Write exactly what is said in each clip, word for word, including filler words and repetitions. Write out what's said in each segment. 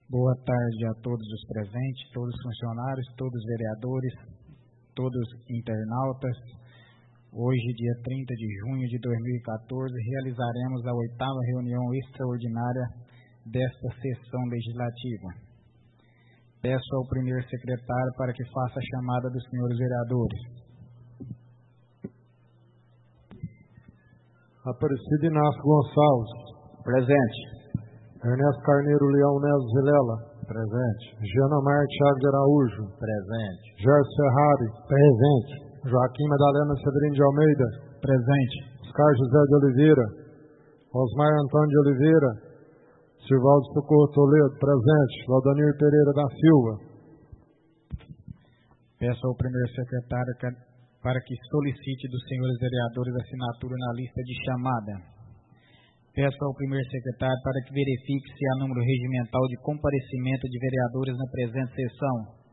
Boa tarde a todos os presentes, todos os funcionários, todos os vereadores, todos os internautas. Hoje, dia trinta de junho de dois mil e quatorze, realizaremos a oitava reunião extraordinária desta sessão legislativa. Peço ao primeiro secretário para que faça a chamada dos senhores vereadores. Aparecido Inácio Gonçalves. Presente. Ernesto Carneiro Leão Neves Vilela. Presente. Giana Mar Thiago de Araújo. Presente. Jorge Ferrari. Presente. Joaquim Madalena Severino de Almeida. Presente. Oscar José de Oliveira. Osmar Antônio de Oliveira. Silvaldo Socorro Toledo. Presente. Valdanir Pereira da Silva. Peço ao primeiro secretário para que solicite dos senhores vereadores assinatura na lista de chamada. Peço ao primeiro secretário para que verifique se há número regimental de comparecimento de vereadores na presente sessão.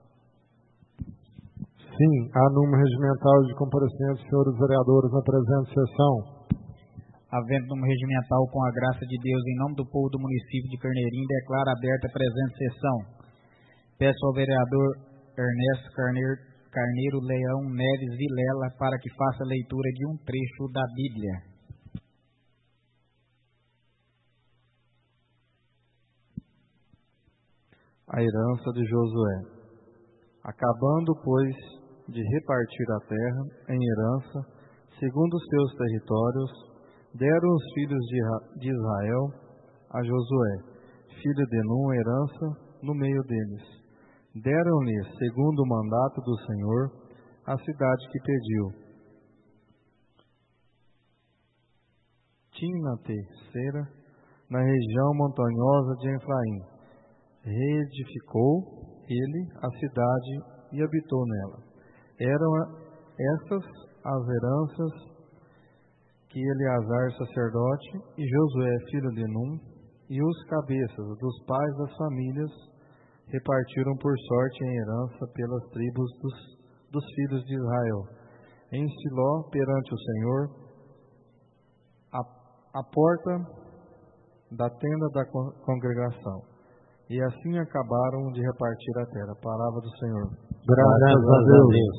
Sim, há número regimental de comparecimento dos senhores vereadores na presente sessão. Havendo número regimental, com a graça de Deus, em nome do povo do município de Carneirinho, declaro aberta a presente sessão. Peço ao vereador Ernesto Carneiro, Carneiro Leão Neves Vilela para que faça a leitura de um trecho da Bíblia. A herança de Josué. Acabando, pois, de repartir a terra em herança, segundo os seus territórios, deram os filhos de Israel a Josué, filho de Num, herança no meio deles. Deram-lhe, segundo o mandato do Senhor, a cidade que pediu. Timnate-Sera, na região montanhosa de Efraim. Reedificou ele a cidade e habitou nela. Eram estas as heranças que Eleazar, sacerdote, e Josué, filho de Num, e os cabeças dos pais das famílias repartiram por sorte em herança pelas tribos dos, dos filhos de Israel. Em Siló, perante o Senhor, a, a porta da tenda da congregação. E assim acabaram de repartir a terra. Palavra do Senhor. Graças a Deus.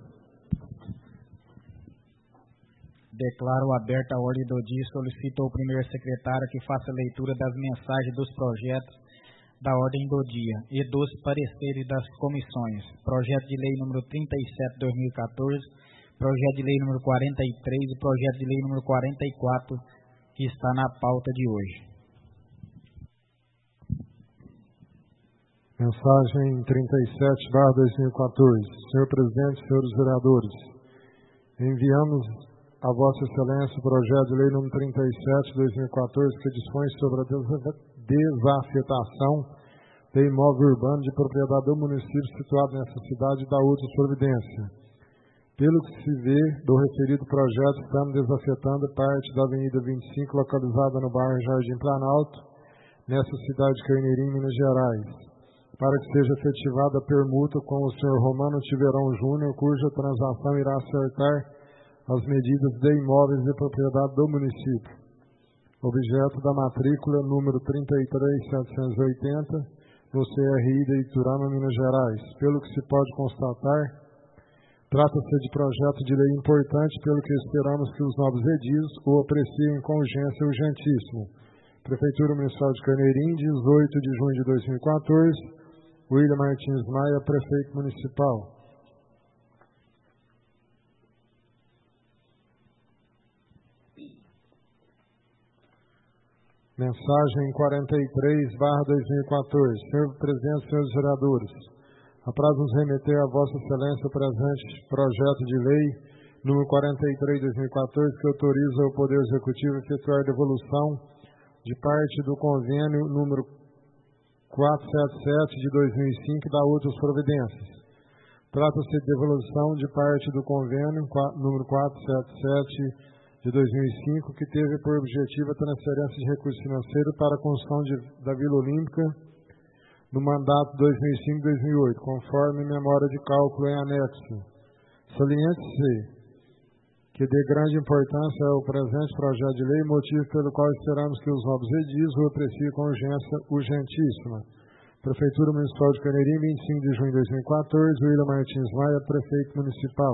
Declaro aberta a ordem do dia e solicito ao primeiro secretário que faça a leitura das mensagens dos projetos da ordem do dia e dos pareceres das comissões. Projeto de lei número trinta e sete, dois mil e quatorze, projeto de lei número quarenta e três e projeto de lei número quarenta e quatro, que está na pauta de hoje. Mensagem trinta e sete barra dois mil e quatorze. Senhor Presidente, senhores vereadores, enviamos a Vossa Excelência o projeto de lei número trinta e sete, dois mil e quatorze, que dispõe sobre a desafetação de imóvel urbano de propriedade do município situado nessa cidade e da outra providência. Pelo que se vê do referido projeto, estamos desafetando parte da Avenida vinte e cinco, localizada no bairro Jardim Planalto, nessa cidade de Carneirinho, Minas Gerais, para que seja efetivada a permuta com o senhor Romano Tiverão Júnior, cuja transação irá acertar as medidas de imóveis de propriedade do município. Objeto da matrícula número trinta e três mil setecentos e oitenta, no C R I de Iturama, Minas Gerais. Pelo que se pode constatar, trata-se de projeto de lei importante, pelo que esperamos que os novos edis o apreciem com urgência e urgentíssimo. Prefeitura Municipal de Carneirinho, dezoito de junho de dois mil e quatorze, William Martins Maia, prefeito municipal. Mensagem quarenta e três barra dois mil e quatorze. Senhor Presidente, senhores vereadores, apraz-nos remeter a Vossa Excelência o presente projeto de lei número quarenta e três barra dois mil e quatorze, que autoriza o Poder Executivo a efetuar a devolução de parte do convênio número quatrocentos e setenta e sete de dois mil e cinco da outras providências. Trata-se de devolução de parte do convênio número quatrocentos e setenta e sete de dois mil e cinco, que teve por objetivo a transferência de recursos financeiros para a construção de, da Vila Olímpica no mandato dois mil e cinco a dois mil e oito, conforme memória de cálculo em anexo. Saliente-se que de grande importância é o presente projeto de lei, motivo pelo qual esperamos que os novos edis o apreciem com urgência urgentíssima. Prefeitura Municipal de Caneirim, vinte e cinco de junho de dois mil e quatorze, William Martins Maia, Prefeito Municipal.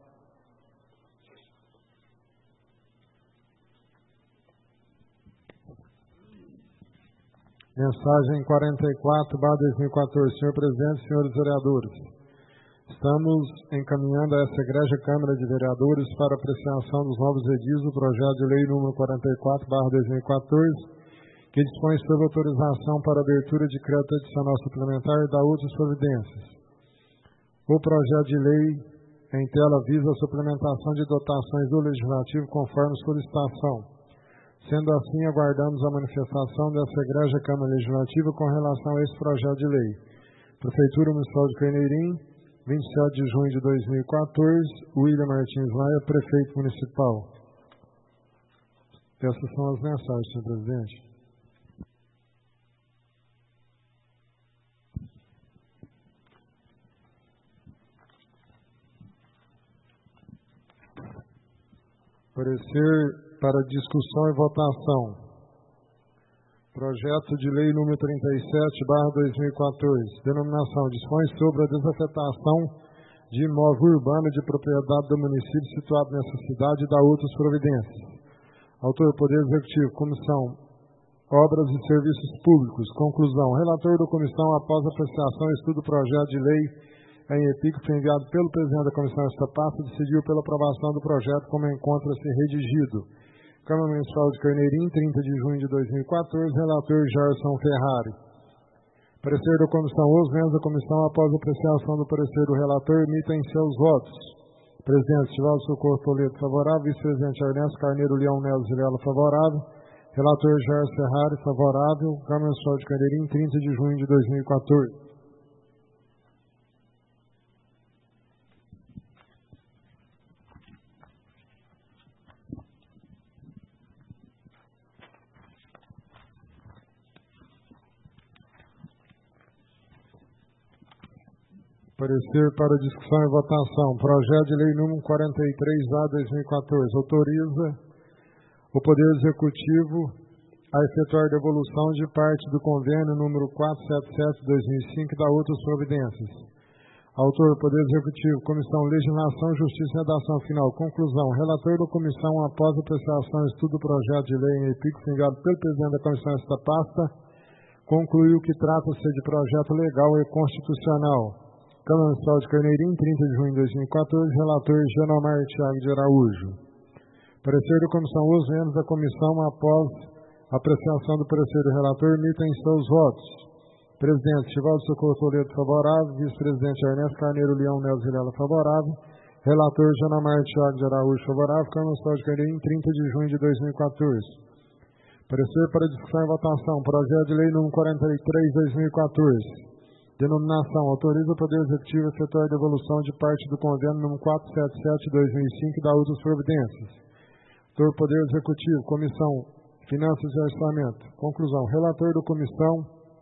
Mensagem quarenta e quatro barra dois mil e quatorze. Senhor Presidente, senhores vereadores, estamos encaminhando a essa Egrégia Câmara de Vereadores para apreciação dos novos edis do projeto de lei número quarenta e quatro barra dois mil e quatorze, que dispõe sobre autorização para abertura de crédito adicional suplementar e da outras providências. O projeto de lei em tela visa a suplementação de dotações do Legislativo conforme solicitação. Sendo assim, aguardamos a manifestação dessa Egrégia Câmara Legislativa com relação a esse projeto de lei. Prefeitura Municipal de Caneirim, vinte e sete de junho de dois mil e quatorze, William Martins Maia, Prefeito Municipal. Essas são as mensagens, senhor Presidente. Parecer para discussão e votação. Projeto de lei número trinta e sete barra dois mil e quatorze. Denominação: dispõe sobre a desafetação de imóvel urbano de propriedade do município situado nessa cidade e da outras providências. Autor: Poder Executivo. Comissão: Obras e Serviços Públicos. Conclusão: relator da comissão, após apreciação e estudo do projeto de lei em epígrafe enviado pelo presidente da comissão esta pasta, decidiu pela aprovação do projeto como encontra-se redigido. Câmara Municipal de Caneirim, trinta de junho de dois mil e quatorze, relator Gerson Ferrari. Parecer da comissão: os membros da comissão, após apreciação do parecer do relator, emitem seus votos. Presidente Estivaldo Socorro Toledo, favorável. Vice-presidente Ernesto Carneiro Leão Neves Vilela, favorável. Relator Gerson Ferrari, favorável. Câmara Municipal de Caneirim, trinta de junho de dois mil e quatorze. Parecer para discussão e votação. Projeto de lei número quarenta e três A dois mil e quatorze. Autoriza o Poder Executivo a efetuar devolução de parte do convênio número quatrocentos e setenta e sete de dois mil e cinco e da outras providências. Autor: Poder Executivo. Comissão: Legislação, Justiça e Redação Final. Conclusão: relator da comissão, após apreciação e estudo do projeto de lei em epígrafe enviado pelo presidente da comissão esta pasta, concluiu que trata-se de projeto legal e constitucional. Câmara Municipal de Caneirim, trinta de junho de dois mil e quatorze, relator Genomar Thiago de Araújo. Parecer da comissão: os membros da comissão, após apreciação do parecer do relator, emitem seus votos. Presidente Estivaldo Socorro Toledo, favorável. Vice-presidente Ernesto Carneiro Leão Neves Vilela, favorável. Relator Genomar Thiago de Araújo, favorável. Câmara Municipal de Caneirim, trinta de junho de dois mil e quatorze. Parecer para discussão e votação. Projeto de lei número quarenta e três de dois mil e quatorze. Denominação: autoriza o Poder Executivo a efetuar a devolução de parte do convênio número quatrocentos e setenta e sete de dois mil e cinco e da outras providências. Autor: Poder Executivo. Comissão: Finanças e Orçamento. Conclusão: relator da comissão,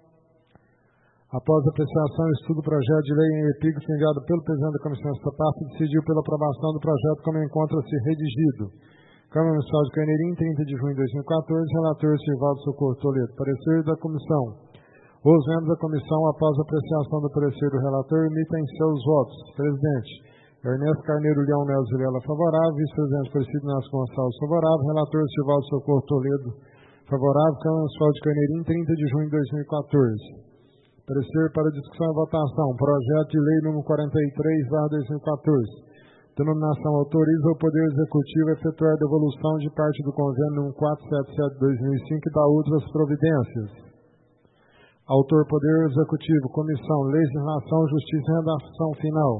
após apreciação e estudo do projeto de lei em epígrafe enviado pelo presidente da comissão esta pasta, decidiu pela aprovação do projeto como encontra-se redigido. Câmara Municipal de Caneirim, trinta de junho de dois mil e quatorze, relator Estivaldo Socorro Toledo. Parecer da comissão: os membros da comissão, após a apreciação do parecer do relator, emitem seus votos. Presidente Ernesto Carneiro Leão Neves Vilela, favorável. Vice-presidente Aparecido Inácio Gonçalves, favorável. Relator Estivaldo Socorro Toledo, favorável. Câmara Municipal de Caneirim, trinta de junho de dois mil e quatorze. Parecer para discussão e votação. Projeto de lei número quarenta e três barra dois mil e quatorze. Denominação: autoriza o Poder Executivo a efetuar a devolução de parte do convênio número quatrocentos e setenta e sete de dois mil e cinco e da outras providências. Autor: Poder Executivo. Comissão: Legislação, Justiça e Redação Final.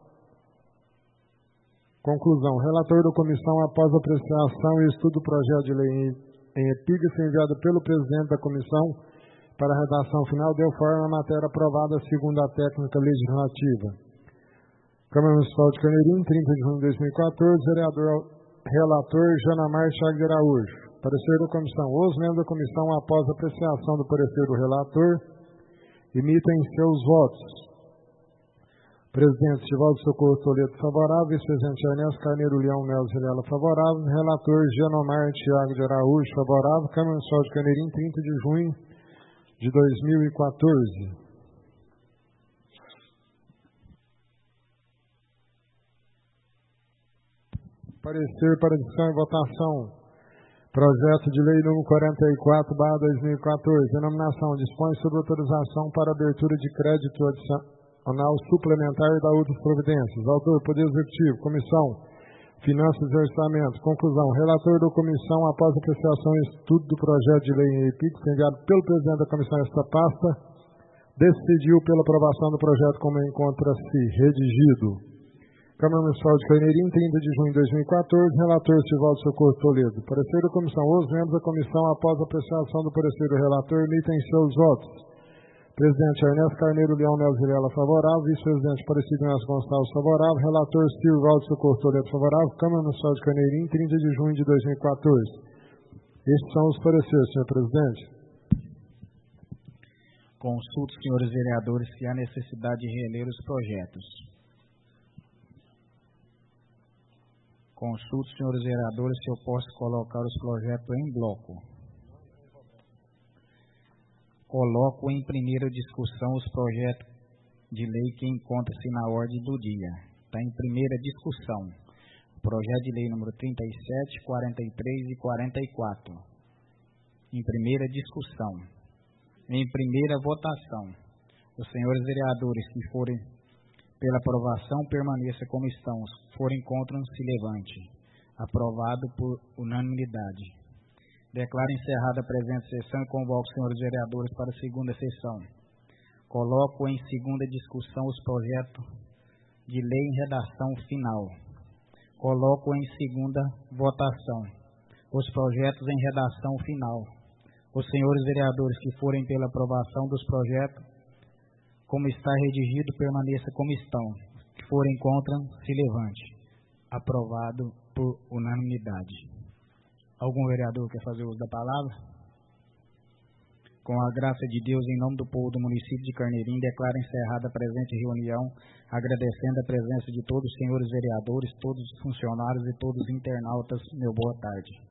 Conclusão: relator da comissão, após apreciação e estudo do projeto de lei em epígrafe enviado pelo presidente da comissão para a redação final, deu forma à matéria aprovada segundo a técnica legislativa. Câmara Municipal de Caneirim, trinta de junho de dois mil e quatorze, vereador relator Genomar Thiago de Araújo. Parecer da comissão: os membros da comissão, após apreciação do parecer do relator, emitem seus votos. Presidente Estivaldo Socorro Toledo, favorável. Vice-presidente Ernesto Carneiro Leão Neves Vilela, favorável. Relator Genomar Thiago de Araújo, favorável. Câmara Municipal de Caneirim, trinta de junho de dois mil e quatorze. Parecer para edição e votação. Projeto de lei número quarenta e quatro barra dois mil e quatorze. Denominação: dispõe sobre autorização para abertura de crédito adicional suplementar e da outras providências. Autor: Poder Executivo. Comissão: Finanças e Orçamento. Conclusão: relator da comissão, após apreciação e estudo do projeto de lei em E P I C, enviado pelo presidente da comissão esta pasta, decidiu pela aprovação do projeto como encontra-se redigido. Câmara Municipal de Carneirinho, trinta de junho de dois mil e quatorze, relator Sivaldo Socorro Toledo. Parecer da comissão: os membros da comissão, após a apreciação do parecer do relator, emitem seus votos. Presidente Ernesto Carneiro Leão Neves Vilela, favorável. Vice-presidente Aparecido Nelson Gonçalves, favorável. Relator Sivaldo Socorro Toledo, favorável. Câmara Municipal de Carneirinho, trinta de junho de dois mil e quatorze. Estes são os pareceres, senhor presidente. Consulto, senhores vereadores, se há necessidade de reler os projetos. Consulto, senhores vereadores, se eu posso colocar os projetos em bloco. Coloco em primeira discussão os projetos de lei que encontram-se na ordem do dia. Está em primeira discussão. Projeto de lei número trinta e sete, quarenta e três e quarenta e quatro. Em primeira discussão. Em primeira votação. Os senhores vereadores que forem pela aprovação, permaneça como estão. Se forem contra, se levante. Aprovado por unanimidade. Declaro encerrada a presente sessão e convoco os senhores vereadores para a segunda sessão. Coloco em segunda discussão os projetos de lei em redação final. Coloco em segunda votação os projetos em redação final. Os senhores vereadores que forem pela aprovação dos projetos, como está redigido, permaneça como estão. Que forem contra, se levante. Aprovado por unanimidade. Algum vereador quer fazer uso da palavra? Com a graça de Deus, em nome do povo do município de Carneirinho, declaro encerrada a presente reunião, agradecendo a presença de todos os senhores vereadores, todos os funcionários e todos os internautas. Meu boa tarde.